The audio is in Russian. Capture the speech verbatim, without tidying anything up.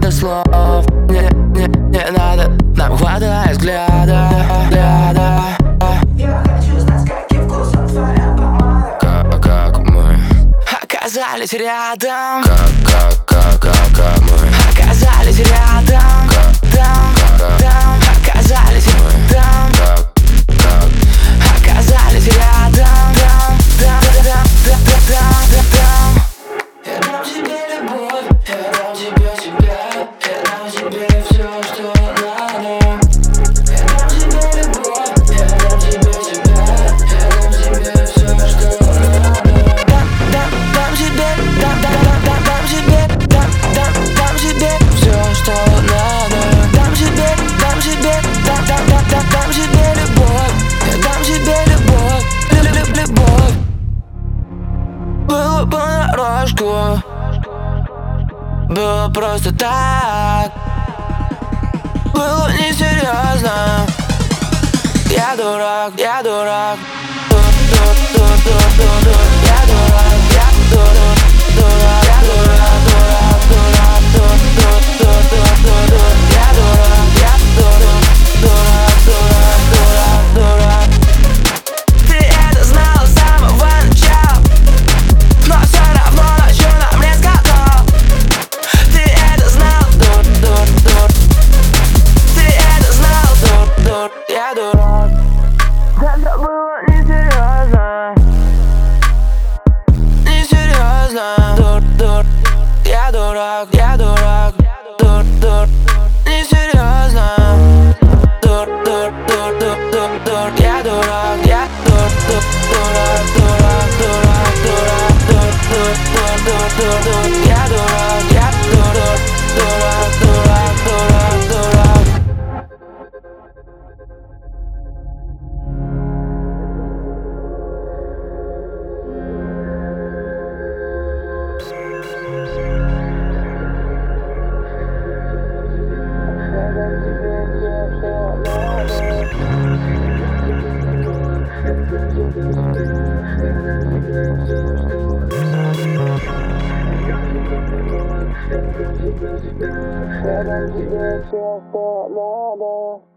надо слов, не, не, не надо, нам хватает взгляда, взгляда. Я хочу знать, каким вкусом твоя помада. Как, как мы оказались рядом, как, как, как, как, как мы оказались рядом, как, там, как, там, оказались мы там, как, как оказались рядом, там, там, там, там, там, там, там. Я дам тебе любовь, я дам тебе себя, я дам тебе все, что надо. Я дам тебе любовь, я дам тебе себя, я дам тебе все, что надо. Дам, дам, дам тебе, дам, дам, дам, дам, дам тебе, дам, дам, дам тебе все, что надо. Дам тебе, дам тебе, дам, дам, дам, дам, дам тебе любовь, я дам тебе любовь, люб, люб, любовь. Было понарошку, было просто так, было несерьезно. Я дурак, я дурак, ду-ду-ду-ду-ду-ду. Я дурак, я дурак, дурак, я дурак, дурак, дурак, ду-ду-ду-ду-ду-ду. Я дурак, я дурак, дурак, дурак, дурак, дурак. Ты это знала с самого начала, но все равно ночью нам не сказал. Ты это знал, дур, дур, дур. Ты это знал, дур, дур, я дурак. Это было несерьезно, несерьезно. Дур, дур, я дурак, я дурак. Дур, дур, несерьезно. Дур, дур, дур, дур, дур, дур, я дурак, я дур, дур, дурак, дурак, дурак, дурак, дур, дур, дур, дур, дур, дур, я дурак, я дур, дур, дурак, дурак, дурак, дурак. Я дам тебе все, что надо.